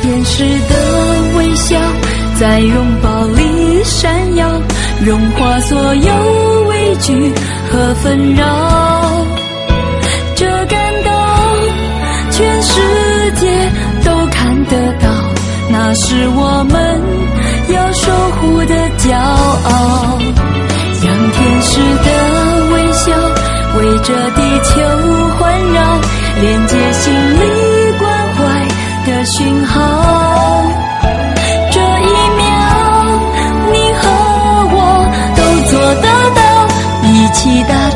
天使的微笑在拥抱里闪耀，融化所有畏惧和纷扰。这感动全世界都看得到，那是我们要守护的骄傲。让天使的微笑围着地球环绕，连接心里关怀的讯号。这一秒你和我都做得到，一起打